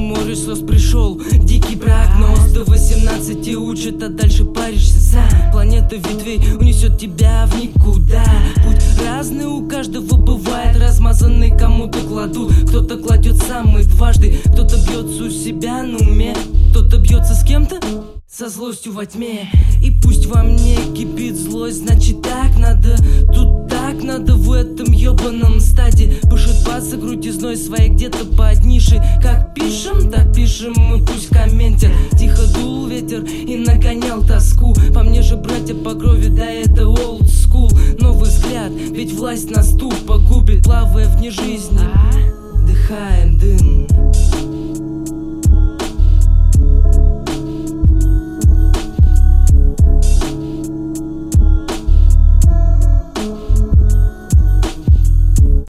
море слез пришел дикий прогноз. До 18 учат, а дальше паришься сам. Планета ветвей унесет тебя в никуда. Путь разный у каждого бывает, размазанный кому-то кладут. Кто-то кладет сам и дважды, кто-то бьется у себя на уме, кто-то бьется с кем-то со злостью во тьме. И пусть во мне кипит злость, значит так надо, тут так надо в этом ебаном стаде. Пышет паса крутизной своей где-то под нишей. Как пишем, так пишем мы, пусть комментят. Тихо дул ветер и нагонял тоску. По мне же братья по крови, да это old school. Новый взгляд, ведь власть нас тут погубит, плавая вне жизни. Вдыхаем дым.